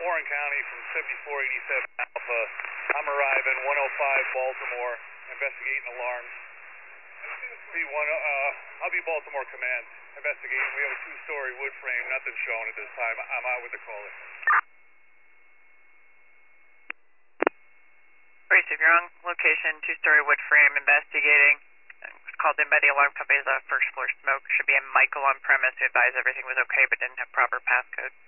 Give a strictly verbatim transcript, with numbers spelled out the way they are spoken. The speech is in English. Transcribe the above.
Warren County from seventy-four eighty-seven Alpha. I'm arriving one oh five Baltimore, investigating alarms. B one, uh, I'll be Baltimore Command, investigating. We have a two-story wood frame, nothing shown at this time. I'm out with the caller. Receive your own location, two-story wood frame, investigating. Called in by the alarm company as a first floor smoke. Should be a Michael on premise who advised everything was okay but didn't have proper passcode.